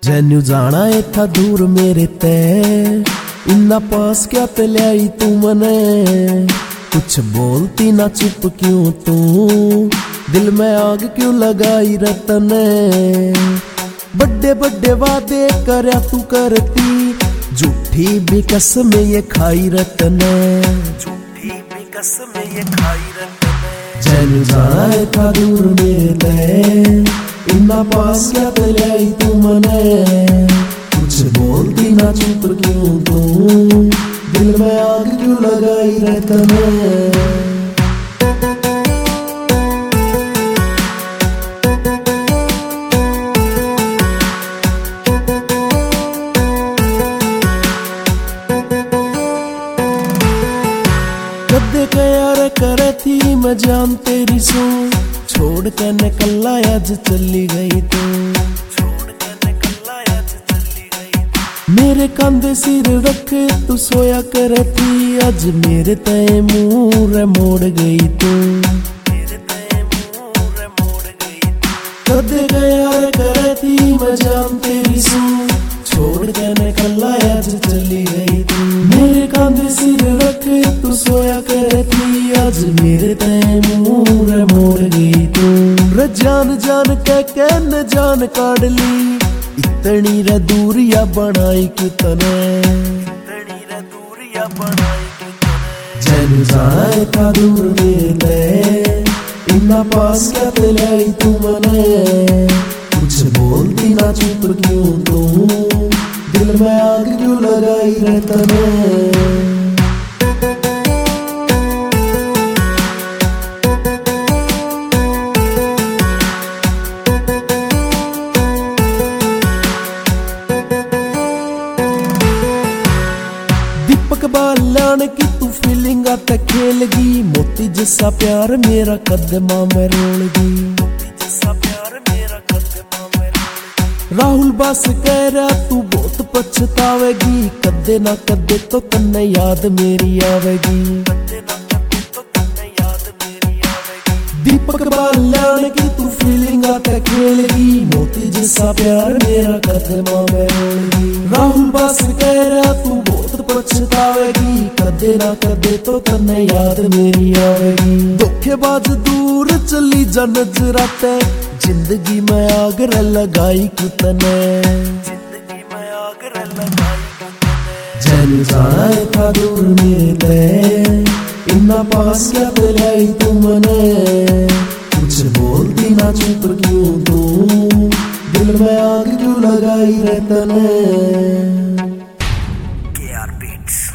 जैनू जाना है था दूर मेरे ते, इन्ना पास क्या ते ल्याई तू मने। कुछ बोलती ना चुप क्यों तू, दिल में आग क्यों लगाई रतने। बड़े बड़े वादे करया तू करती, झूठी भी कसम ये खाई रतने। झूठी भी कसम ये खाई रतने। जैनू जाना है था दूर मेरे ते, इन्ना पास क्या ते ल्याई तू मने। कुछ बोलती ना चुप क्यों तू, दिल में आग क्यों लगाई रतने। कदे यार करे थी मैं जान तेरी सो, छोड़ के निकला आज चली गई तू। छोड़ के निकला आज चली गई तू। मेरे कंधे सिर रख तू सोया करे थी, आज मेरे तय मुंह मोड़ गई तू। मेरे तय मुंह मोड़ गई तू। कदे यार करे थी मैं जान तेरी सो, छोड़ के निकला आज चली गई तू। मेरे कंधे सिर रख तू सोया करे थी, आज मेरे तय मुंह मोड़ गई तू। रे जान जान के न जान काढ़ ली, इतनी रे दूरिया बनाई क्यों तने। इतनी रे दूरिया बनाई क्यों तने। जैनू जाना था दूर मेरे ते, इन्ना पास क्या ते ल्याई तू मने। कुछ बोलती ना चुप क्यों तू, दिल में आग क्यों लगाई रतने। दीपक बालान की तू फीलिंग आते खेलगी, मोती जैसा प्यार मेरा कदमा में रोलगी। मोती जैसा प्यार मेरा कदमा में रोलगी। राहुल बस कह रहा तू बहुत पछतावेगी, कदे ना कदे तो तन्ने याद मेरी आवेगी। कदे ना कदे तो तन्ने याद मेरी आवेगी। दीपक बालान की तू फीलिंग आते खेलगी, मोती जैसा प्यार मेरा कदमा में रोलगी। राहुल बस कह रहा तू बहुत पछतावेगी, कदे ना कदे तो तन्ने याद मेरी आवेगी। धोखेबाज दूर चली जा नजराते, जिंदगी में आग लगाई क्यों तने। जिंदगी में आग लगाई क्यों तने। जैनू जाना था दूर मेरे ते, इन्ना पास क्या ते ल्याई तू मने। कुछ बोलती ना चुप क्यों तू, दिल में आग क्यों लगाई रतने। KR Beats।